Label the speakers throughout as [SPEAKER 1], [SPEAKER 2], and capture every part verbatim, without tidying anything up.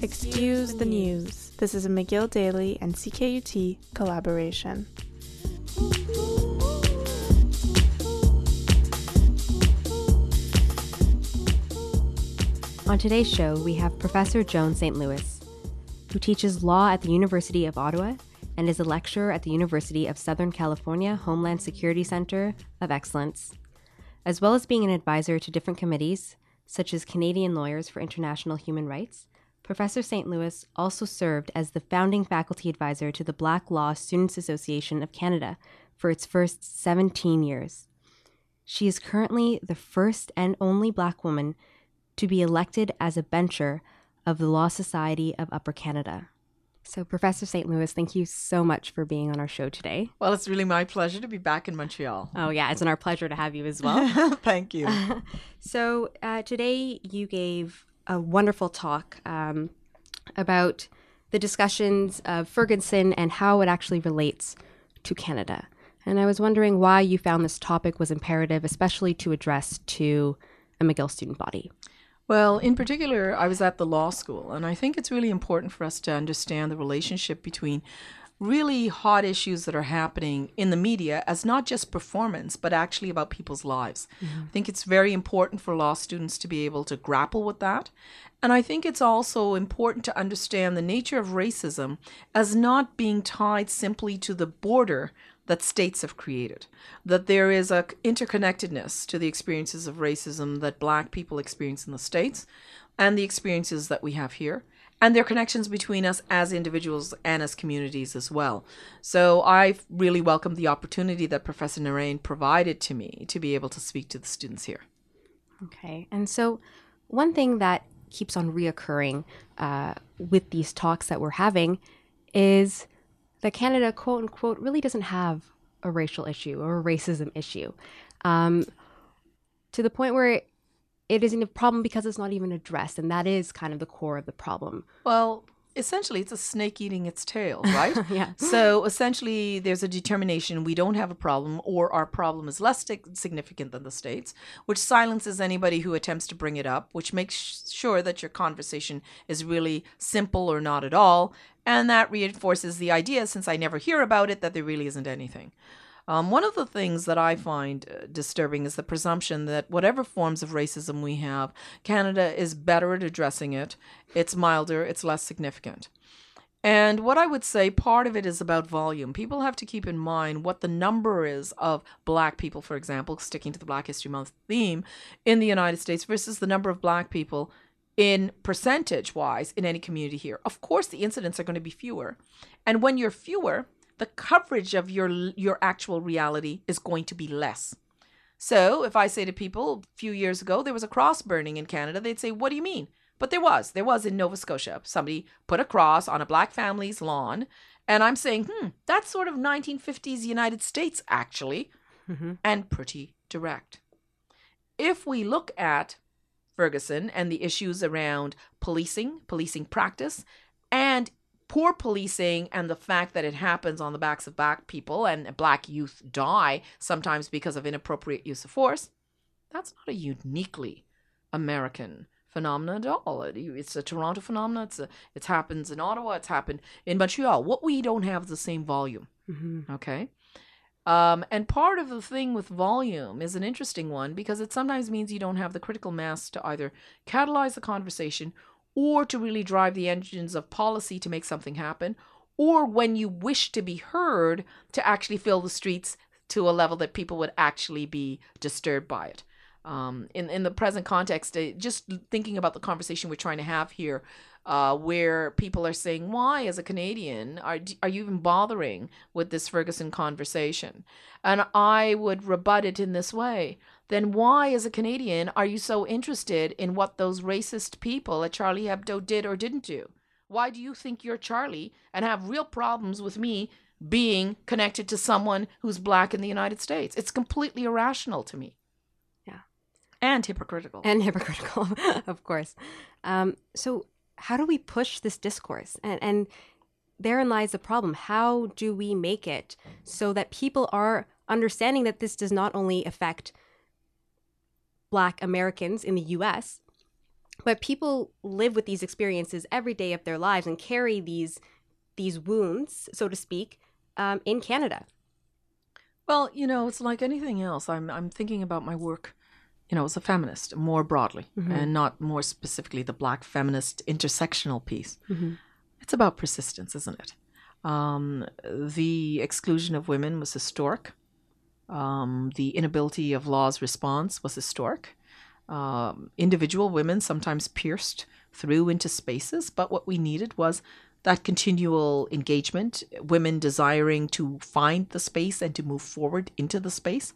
[SPEAKER 1] Excuse the News. This is a McGill Daily and C K U T collaboration.
[SPEAKER 2] On today's show, we have Professor Joan Saint Louis, who teaches law at the University of Ottawa and is a lecturer at the University of Southern California Homeland Security Center of Excellence, as well as being an advisor to different committees, such as Canadian Lawyers for International Human Rights. Professor Saint Louis also served as the founding faculty advisor to the Black Law Students Association of Canada for its first seventeen years. She is currently the first and only Black woman to be elected as a bencher of the Law Society of Upper Canada. So, Professor Saint Louis, thank you so much for being on our show today.
[SPEAKER 3] Well, it's really my pleasure to be back in Montreal.
[SPEAKER 2] Oh, yeah, it's an our pleasure to have you as well.
[SPEAKER 3] Thank you.
[SPEAKER 2] Uh, so, uh, today you gave a wonderful talk um, about the discussions of Ferguson and how it actually relates to Canada. And I was wondering why you found this topic was imperative, especially to address to a McGill student body.
[SPEAKER 3] Well, in particular, I was at the law school, and I think it's really important for us to understand the relationship between really hot issues that are happening in the media as not just performance, but actually about people's lives. Mm-hmm. I think it's very important for law students to be able to grapple with that. And I think it's also important to understand the nature of racism as not being tied simply to the border that states have created, that there is a interconnectedness to the experiences of racism that Black people experience in the States and the experiences that we have here, and there are connections between us as individuals and as communities as well. So I really welcome the opportunity that Professor Narain provided to me to be able to speak to the students here.
[SPEAKER 2] Okay, and so one thing that keeps on reoccurring uh, with these talks that we're having is that Canada, quote unquote, really doesn't have a racial issue or a racism issue, um, to the point where it, it isn't a problem because it's not even addressed. And that is kind of the core of the problem.
[SPEAKER 3] Well, essentially, it's a snake eating its tail, right?
[SPEAKER 2] Yeah.
[SPEAKER 3] So essentially, there's a determination we don't have a problem, or our problem is less significant than the States, which silences anybody who attempts to bring it up, which makes sure that your conversation is really simple or not at all. And that reinforces the idea, since I never hear about it, that there really isn't anything. Um, one of the things that I find uh, disturbing is the presumption that whatever forms of racism we have, Canada is better at addressing it. It's milder, it's less significant. And what I would say, part of it is about volume. People have to keep in mind what the number is of Black people, for example, sticking to the Black History Month theme, in the United States versus the number of Black people in percentage-wise in any community here. Of course, the incidents are going to be fewer. And when you're fewer, the coverage of your your actual reality is going to be less. So if I say to people, a few years ago, there was a cross burning in Canada, they'd say, what do you mean? But there was. There was in Nova Scotia. Somebody put a cross on a Black family's lawn. And I'm saying, hmm, that's sort of nineteen fifties United States, actually, mm-hmm. and pretty direct. If we look at Ferguson and the issues around policing, policing practice, and poor policing and the fact that it happens on the backs of Black people and Black youth die sometimes because of inappropriate use of force, that's not a uniquely American phenomenon at all. It's a Toronto phenomenon. It's a, it happens in Ottawa. It's happened in Montreal. What we don't have is the same volume. Mm-hmm. Okay? Um, and part of the thing with volume is an interesting one because it sometimes means you don't have the critical mass to either catalyze the conversation or to really drive the engines of policy to make something happen, or when you wish to be heard, to actually fill the streets to a level that people would actually be disturbed by it. Um, in, in the present context, uh, just thinking about the conversation we're trying to have here, uh, where people are saying, why, as a Canadian, are, are you even bothering with this Ferguson conversation? And I would rebut it in this way. Then why, as a Canadian, are you so interested in what those racist people at Charlie Hebdo did or didn't do? Why do you think you're Charlie and have real problems with me being connected to someone who's Black in the United States? It's completely irrational to me. And hypocritical.
[SPEAKER 2] And hypocritical, of course. Um, so how do we push this discourse? And, and therein lies the problem. How do we make it so that people are understanding that this does not only affect Black Americans in the U S, But people live with these experiences every day of their lives and carry these these wounds, so to speak, um, in Canada.
[SPEAKER 3] Well, you know, it's like anything else. I'm I'm thinking about my work, you know, as a feminist more broadly, mm-hmm. and not more specifically the Black feminist intersectional piece. Mm-hmm. It's about persistence, isn't it? Um, the exclusion of women was historic. Um, the inability of law's response was historic. Um, individual women sometimes pierced through into spaces, but what we needed was that continual engagement, women desiring to find the space and to move forward into the space,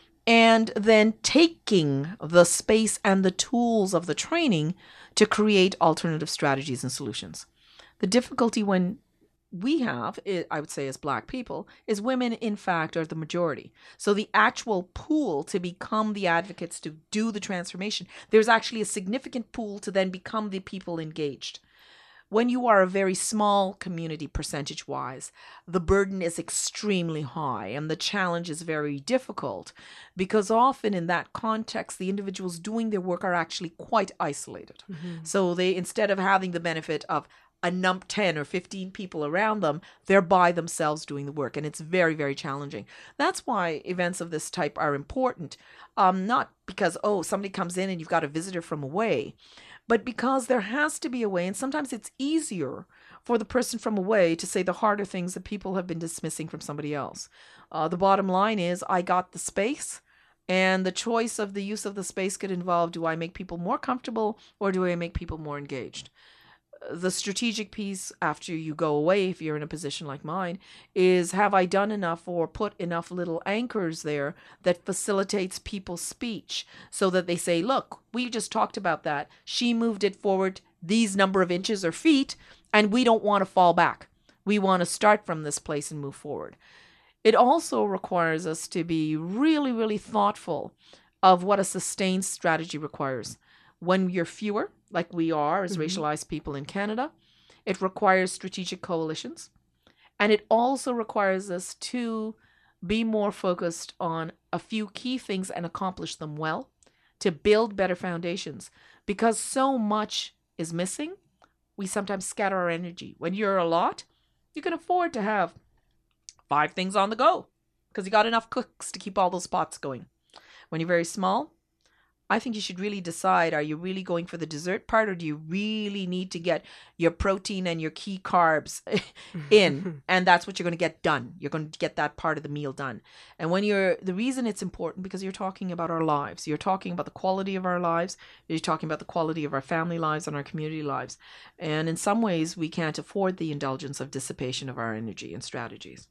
[SPEAKER 3] and then taking the space and the tools of the training to create alternative strategies and solutions. The difficulty when we have, I would say as Black people, is women in fact are the majority. So the actual pool to become the advocates to do the transformation, there's actually a significant pool to then become the people engaged. When you are a very small community percentage-wise, the burden is extremely high and the challenge is very difficult because often in that context, the individuals doing their work are actually quite isolated. Mm-hmm. So they, instead of having the benefit of a num ten or fifteen people around them, they're by themselves doing the work. And it's very, very challenging. That's why events of this type are important. Um, not because, oh, somebody comes in and you've got a visitor from away, but because there has to be a way. And sometimes it's easier for the person from away to say the harder things that people have been dismissing from somebody else. Uh, the bottom line is I got the space. And the choice of the use of the space could involve, do I make people more comfortable or do I make people more engaged? The strategic piece after you go away, if you're in a position like mine, is have I done enough or put enough little anchors there that facilitates people's speech so that they say, look, we just talked about that. She moved it forward these number of inches or feet, and we don't want to fall back. We want to start from this place and move forward. It also requires us to be really, really thoughtful of what a sustained strategy requires. When you're fewer, like we are as mm-hmm. racialized people in Canada, it requires strategic coalitions. And it also requires us to be more focused on a few key things and accomplish them well, to build better foundations. Because so much is missing, we sometimes scatter our energy. When you're a lot, you can afford to have five things on the go because you got enough cooks to keep all those pots going. When you're very small, I think you should really decide, are you really going for the dessert part or do you really need to get your protein and your key carbs in? And that's what you're going to get done. You're going to get that part of the meal done. And when you're, the reason it's important because you're talking about our lives. You're talking about the quality of our lives. You're talking about the quality of our family lives and our community lives. And in some ways, we can't afford the indulgence of dissipation of our energy and strategies.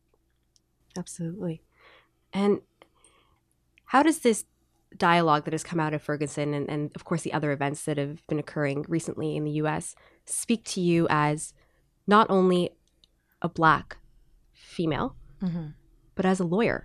[SPEAKER 2] Absolutely. And how does this dialogue that has come out of Ferguson and, and of course the other events that have been occurring recently in the U S speak to you as not only a Black female, mm-hmm. but as a lawyer?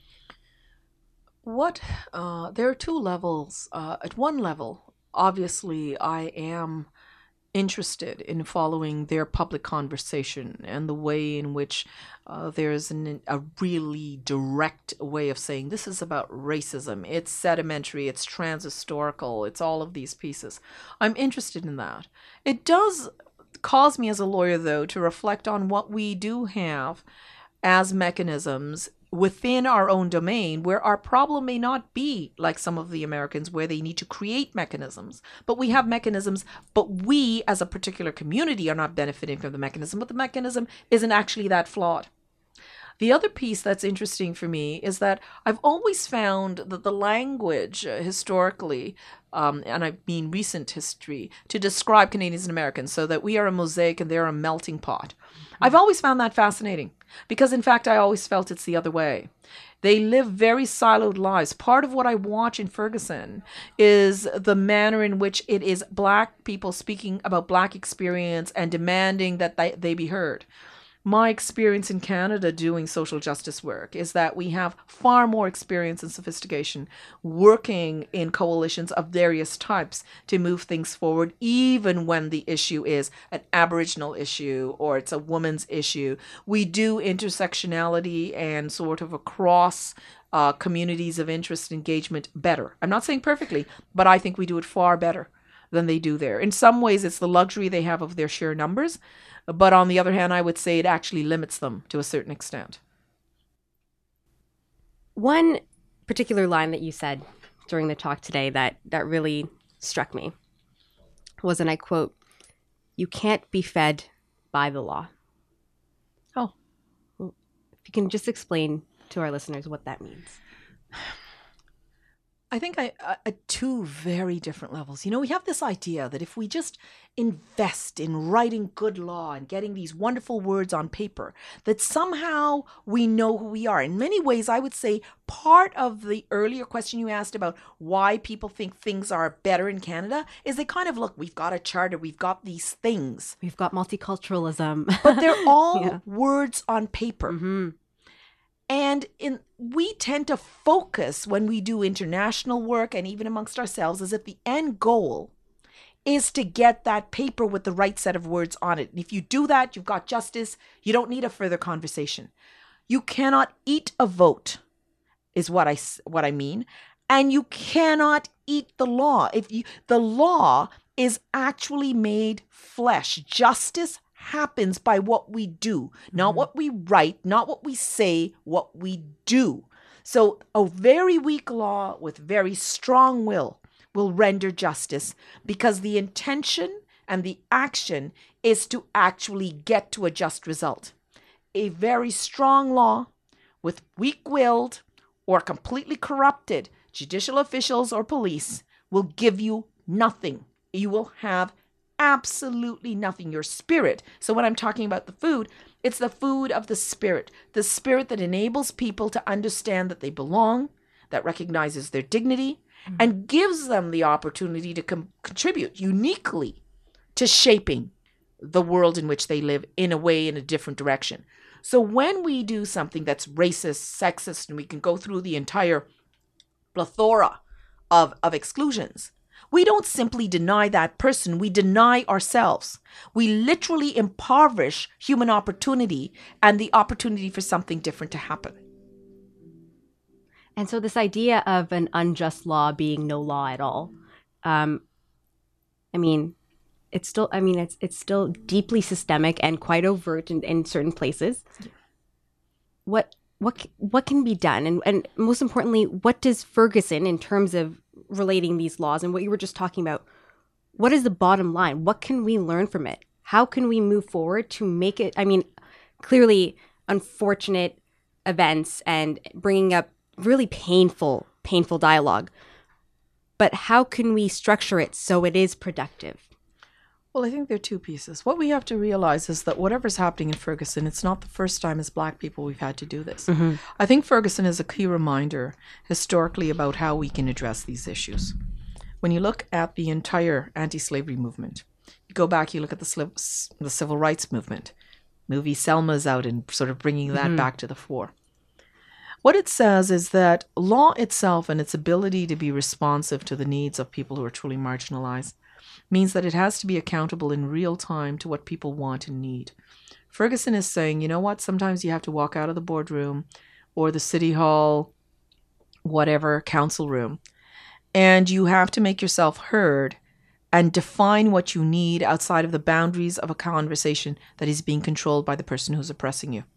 [SPEAKER 3] What, uh, there are two levels. Uh, at one level, obviously I am interested in following their public conversation and the way in which uh, there's an, a really direct way of saying this is about racism. It's sedimentary, it's transhistorical, it's all of these pieces. I'm interested in that. It does cause me as a lawyer, though, to reflect on what we do have as mechanisms within our own domain, where our problem may not be like some of the Americans where they need to create mechanisms, but we have mechanisms, but we as a particular community are not benefiting from the mechanism, but the mechanism isn't actually that flawed. The other piece that's interesting for me is that I've always found that the language uh, historically, um, and I mean recent history, to describe Canadians and Americans, so that we are a mosaic and they're a melting pot. Mm-hmm. I've always found that fascinating because, in fact, I always felt it's the other way. They live very siloed lives. Part of what I watch in Ferguson is the manner in which it is Black people speaking about Black experience and demanding that they, they be heard. My experience in Canada doing social justice work is that we have far more experience and sophistication working in coalitions of various types to move things forward, even when the issue is an Aboriginal issue or it's a woman's issue. We do intersectionality and sort of across uh, communities of interest engagement better. I'm not saying perfectly, but I think we do it far better than they do there. In some ways, it's the luxury they have of their sheer numbers. But on the other hand, I would say it actually limits them to a certain extent.
[SPEAKER 2] One particular line that you said during the talk today that, that really struck me was, and I quote, "You can't be fed by the law."
[SPEAKER 3] Oh.
[SPEAKER 2] If you can just explain to our listeners what that means.
[SPEAKER 3] I think I, uh, at two very different levels. You know, we have this idea that if we just invest in writing good law and getting these wonderful words on paper, that somehow we know who we are. In many ways, I would say part of the earlier question you asked about why people think things are better in Canada is they kind of look, we've got a charter, we've got these things.
[SPEAKER 2] We've got multiculturalism.
[SPEAKER 3] But they're all
[SPEAKER 2] Yeah.
[SPEAKER 3] words on paper.
[SPEAKER 2] Mm-hmm.
[SPEAKER 3] And in we tend to focus when we do international work and even amongst ourselves as if the end goal is to get that paper with the right set of words on it. And if you do that, you've got justice. You don't need a further conversation. You cannot eat a vote, is what I what I mean. And you cannot eat the law. If you the law is actually made flesh. Justice happens by what we do, not mm-hmm. what we write, not what we say, what we do. So a very weak law with very strong will will render justice because the intention and the action is to actually get to a just result. A very strong law with weak-willed or completely corrupted judicial officials or police will give you nothing. You will have absolutely nothing. Your spirit. So when I'm talking about the food, it's the food of the spirit, the spirit that enables people to understand that they belong, that recognizes their dignity, mm-hmm. and gives them the opportunity to com- contribute uniquely to shaping the world in which they live in a way, in a different direction. So when we do something that's racist, sexist, and we can go through the entire plethora of, of exclusions, we don't simply deny that person, we deny ourselves. We literally impoverish human opportunity and the opportunity for something different to happen.
[SPEAKER 2] And so this idea of an unjust law being no law at all, um, I mean, it's still, I mean, it's it's still deeply systemic and quite overt in, in certain places. What what what can be done? And, and most importantly, what does Ferguson, in terms of relating these laws and what you were just talking about, what is the bottom line? What can we learn from it? How can we move forward to make it, I mean, clearly unfortunate events and bringing up really painful, painful dialogue. But how can we structure it so it is productive?
[SPEAKER 3] Well, I think there are two pieces. What we have to realize is that whatever's happening in Ferguson, it's not the first time as Black people we've had to do this. Mm-hmm. I think Ferguson is a key reminder historically about how we can address these issues. When you look at the entire anti-slavery movement, you go back, you look at the, sli- the civil rights movement. Movie Selma's out and sort of bringing that mm-hmm. back to the fore. What it says is that law itself and its ability to be responsive to the needs of people who are truly marginalized means that it has to be accountable in real time to what people want and need. Ferguson is saying, you know what, sometimes you have to walk out of the boardroom or the city hall, whatever, council room, and you have to make yourself heard and define what you need outside of the boundaries of a conversation that is being controlled by the person who's oppressing you.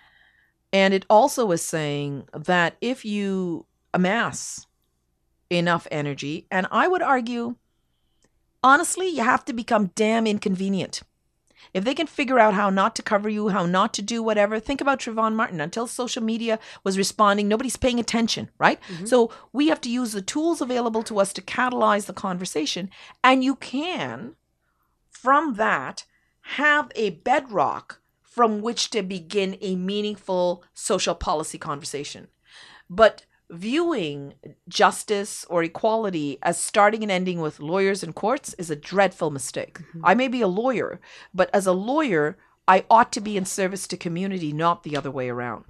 [SPEAKER 3] And it also is saying that if you amass enough energy, and I would argue, honestly, you have to become damn inconvenient. If they can figure out how not to cover you, how not to do whatever, think about Trayvon Martin. Until social media was responding, nobody's paying attention, right? Mm-hmm. So we have to use the tools available to us to catalyze the conversation. And you can, from that, have a bedrock from which to begin a meaningful social policy conversation. But viewing justice or equality as starting and ending with lawyers and courts is a dreadful mistake. Mm-hmm. I may be a lawyer, but as a lawyer, I ought to be in service to community, not the other way around.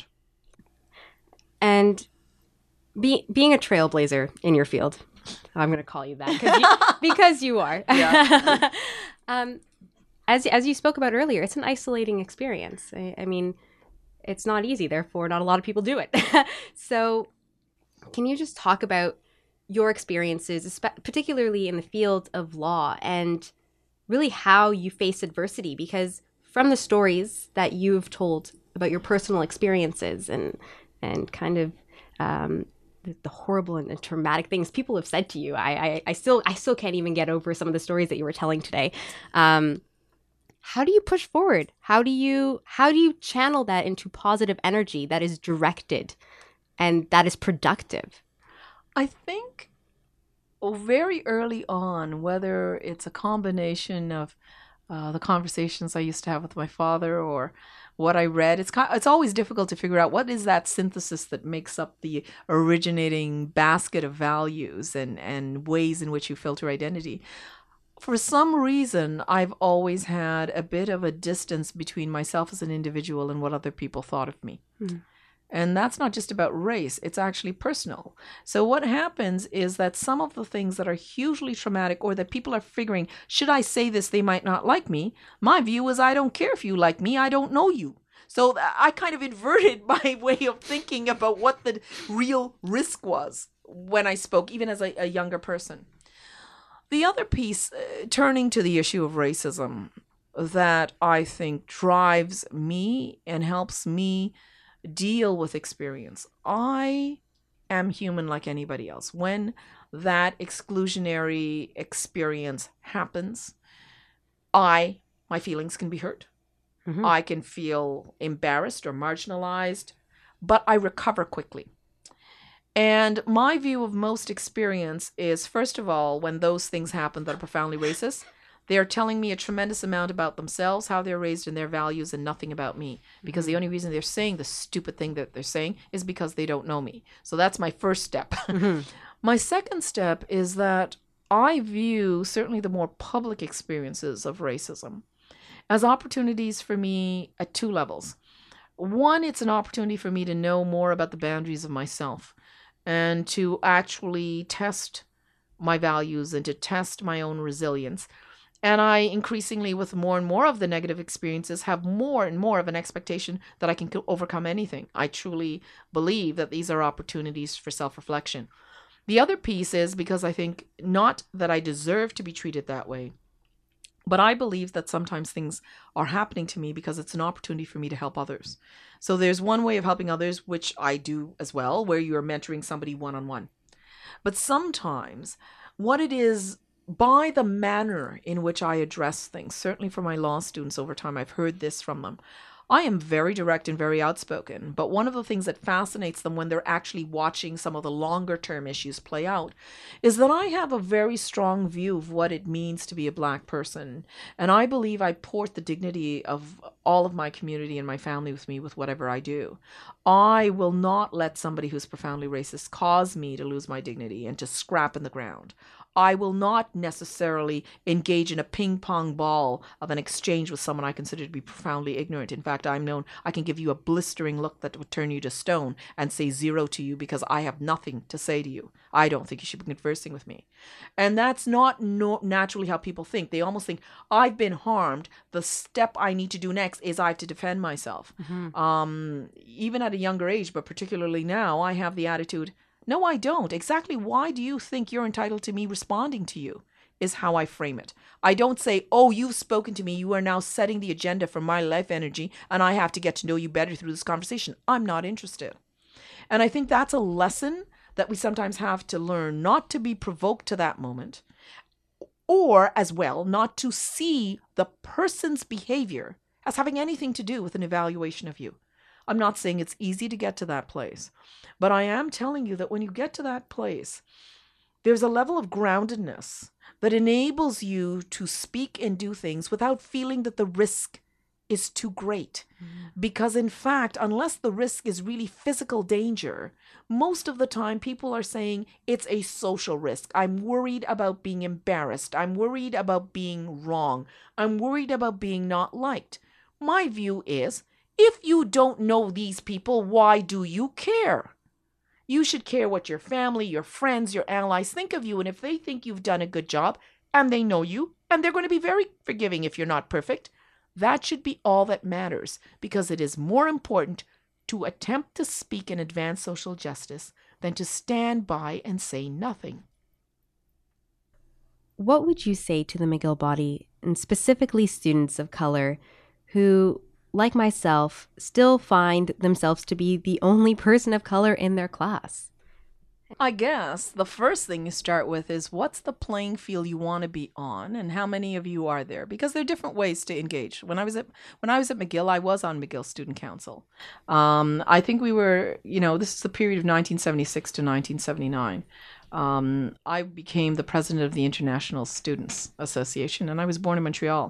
[SPEAKER 2] And be, being a trailblazer in your field, I'm going to call you that you, because you are. Yeah. um, as as you spoke about earlier, it's an isolating experience. I, I mean, it's not easy. Therefore, not a lot of people do it. So can you just talk about your experiences, espe- particularly in the field of law, and really how you face adversity. Because from the stories that you've told about your personal experiences and and kind of um, the, the horrible and, and traumatic things people have said to you, I, I I still I still can't even get over some of the stories that you were telling today. Um, how do you push forward? How do you how do you channel that into positive energy that is directed and that is productive?
[SPEAKER 3] I think very early on, whether it's a combination of uh, the conversations I used to have with my father or what I read, it's kind, it's always difficult to figure out what is that synthesis that makes up the originating basket of values and, and ways in which you filter identity. For some reason, I've always had a bit of a distance between myself as an individual and what other people thought of me. Mm. And that's not just about race, it's actually personal. So what happens is that some of the things that are hugely traumatic or that people are figuring, should I say this, they might not like me. My view is I don't care if you like me, I don't know you. So I kind of inverted my way of thinking about what the real risk was when I spoke, even as a, a younger person. The other piece, uh, turning to the issue of racism, that I think drives me and helps me deal with experience. I am human like anybody else. When that exclusionary experience happens, I, my feelings can be hurt. Mm-hmm. I can feel embarrassed or marginalized, but I recover quickly. And my view of most experience is, first of all, when those things happen that are profoundly racist, they are telling me a tremendous amount about themselves, how they're raised, and their values, and nothing about me. Because mm-hmm. the only reason they're saying the stupid thing that they're saying is because they don't know me. So that's my first step. Mm-hmm. My second step is that I view certainly the more public experiences of racism as opportunities for me at two levels. One, it's an opportunity for me to know more about the boundaries of myself and to actually test my values and to test my own resilience. And I increasingly, with more and more of the negative experiences, have more and more of an expectation that I can overcome anything. I truly believe that these are opportunities for self-reflection. The other piece is because I think not that I deserve to be treated that way, but I believe that sometimes things are happening to me because it's an opportunity for me to help others. So there's one way of helping others, which I do as well, where you're mentoring somebody one-on-one. But sometimes what it is, by the manner in which I address things, certainly for my law students over time, I've heard this from them. I am very direct and very outspoken, but one of the things that fascinates them when they're actually watching some of the longer term issues play out is that I have a very strong view of what it means to be a Black person. And I believe I port the dignity of all of my community and my family with me with whatever I do. I will not let somebody who's profoundly racist cause me to lose my dignity and to scrap in the ground. I will not necessarily engage in a ping pong ball of an exchange with someone I consider to be profoundly ignorant. In fact, I'm known, I can give you a blistering look that would turn you to stone and say zero to you because I have nothing to say to you. I don't think you should be conversing with me. And that's not no, naturally how people think. They almost think, I've been harmed. The step I need to do next is I have to defend myself. Mm-hmm. Um, even at a younger age, but particularly now, I have the attitude, no, I don't. Exactly why do you think you're entitled to me responding to you is how I frame it. I don't say, oh, you've spoken to me. You are now setting the agenda for my life energy, and I have to get to know you better through this conversation. I'm not interested. And I think that's a lesson that we sometimes have to learn, not to be provoked to that moment, or as well, not to see the person's behavior as having anything to do with an evaluation of you. I'm not saying it's easy to get to that place, but I am telling you that when you get to that place, there's a level of groundedness that enables you to speak and do things without feeling that the risk is too great. Mm-hmm. Because in fact, unless the risk is really physical danger, most of the time people are saying it's a social risk. I'm worried about being embarrassed. I'm worried about being wrong. I'm worried about being not liked. My view is, if you don't know these people, why do you care? You should care what your family, your friends, your allies think of you. And if they think you've done a good job and they know you, and they're going to be very forgiving if you're not perfect, that should be all that matters, because it is more important to attempt to speak and advance social justice than to stand by and say nothing.
[SPEAKER 2] What would you say to the McGill body, and specifically students of color, who, like myself, still find themselves to be the only person of color in their class?
[SPEAKER 3] I guess the first thing you start with is what's the playing field you want to be on, and how many of you are there? Because there are different ways to engage. When I was at when I was at McGill, I was on McGill Student Council. Um, I think we were, you know, this is the period of nineteen seventy-six to nineteen seventy-nine. Um, I became the president of the International Students Association, and I was born in Montreal.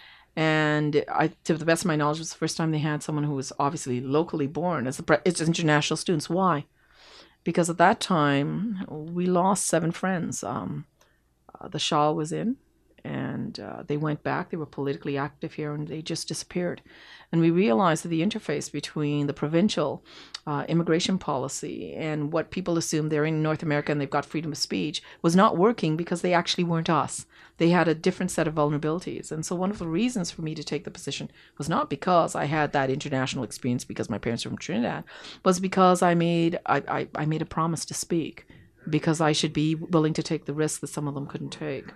[SPEAKER 3] And I, to the best of my knowledge, it was the first time they had someone who was obviously locally born as the pre- it's international students. Why? Because at that time, we lost seven friends. Um, uh, the Shah was in, and uh, they went back. They were politically active here, and they just disappeared. And we realized that the interface between the provincial uh, immigration policy and what people assume they're in North America and they've got freedom of speech was not working because they actually weren't us. They had a different set of vulnerabilities. And so one of the reasons for me to take the position was not because I had that international experience because my parents were from Trinidad, was because I made I, I, I made a promise to speak, because I should be willing to take the risk that some of them couldn't take.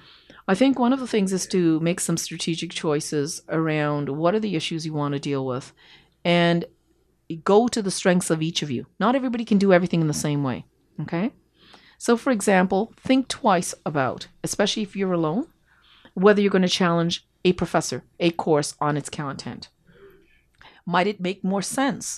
[SPEAKER 3] I think one of the things is to make some strategic choices around what are the issues you want to deal with, and go to the strengths of each of you. Not everybody can do everything in the same way, okay? So, for example, think twice about, especially if you're alone, whether you're going to challenge a professor, a course on its content. Might it make more sense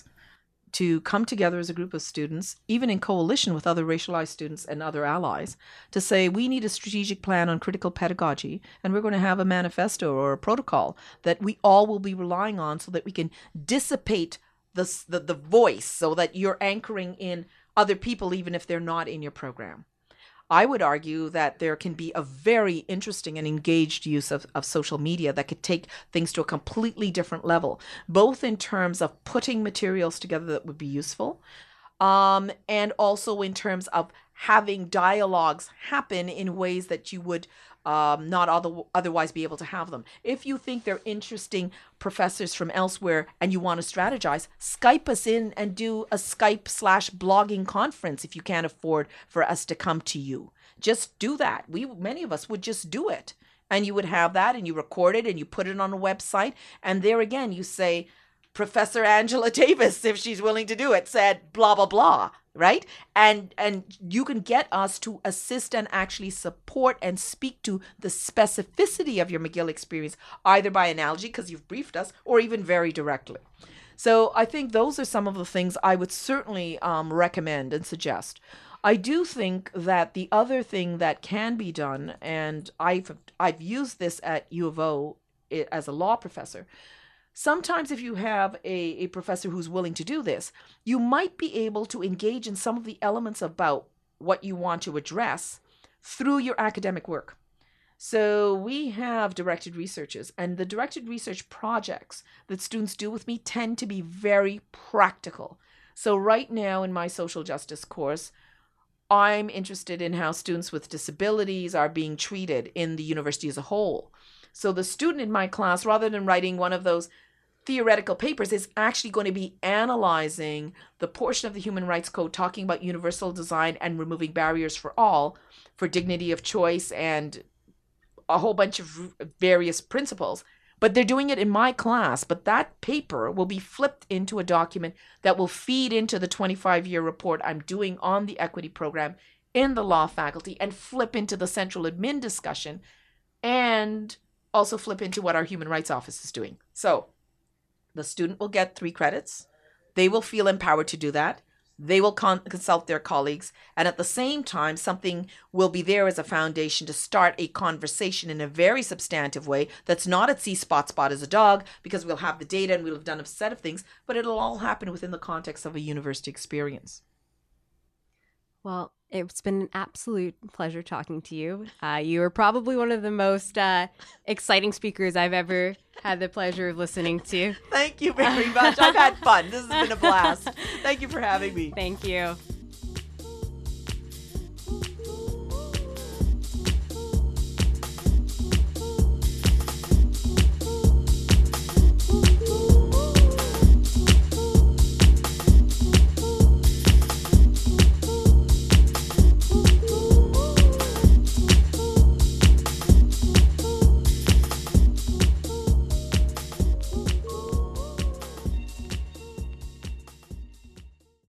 [SPEAKER 3] to come together as a group of students, even in coalition with other racialized students and other allies, to say we need a strategic plan on critical pedagogy, and we're going to have a manifesto or a protocol that we all will be relying on so that we can dissipate the, the, the voice, so that you're anchoring in other people even if they're not in your program. I would argue that there can be a very interesting and engaged use of, of social media that could take things to a completely different level, both in terms of putting materials together that would be useful, um, and also in terms of having dialogues happen in ways that you would um, not other, otherwise be able to have them. If you think they're interesting professors from elsewhere and you want to strategize, Skype us in and do a Skype slash blogging conference if you can't afford for us to come to you. Just do that. We many of us would just do it. And you would have that, and you record it and you put it on a website. And there again, you say, Professor Angela Davis, if she's willing to do it, said blah, blah, blah. Right? And and you can get us to assist and actually support and speak to the specificity of your McGill experience, either by analogy, because you've briefed us, or even very directly. So I think those are some of the things I would certainly um, recommend and suggest. I do think that the other thing that can be done, and I've I've used this at U of O as a law professor, sometimes if you have a, a professor who's willing to do this, you might be able to engage in some of the elements about what you want to address through your academic work. So we have directed researches, and the directed research projects that students do with me tend to be very practical. So right now in my social justice course, I'm interested in how students with disabilities are being treated in the university as a whole. So the student in my class, rather than writing one of those theoretical papers, is actually going to be analyzing the portion of the Human Rights Code talking about universal design and removing barriers for all, for dignity of choice and a whole bunch of various principles. But they're doing it in my class. But that paper will be flipped into a document that will feed into the twenty-five year report I'm doing on the equity program in the law faculty, and flip into the central admin discussion, and also flip into what our Human Rights Office is doing. So the student will get three credits. They will feel empowered to do that. They will con- consult their colleagues. And at the same time, something will be there as a foundation to start a conversation in a very substantive way that's not at see spot spot as a dog, because we'll have the data and we'll have done a set of things, but it'll all happen within the context of a university experience.
[SPEAKER 2] Well, it's been an absolute pleasure talking to you. Uh, you are probably one of the most uh, exciting speakers I've ever had the pleasure of listening to.
[SPEAKER 3] Thank you very much. I've had fun. This has been a blast. Thank you for having me.
[SPEAKER 2] Thank you.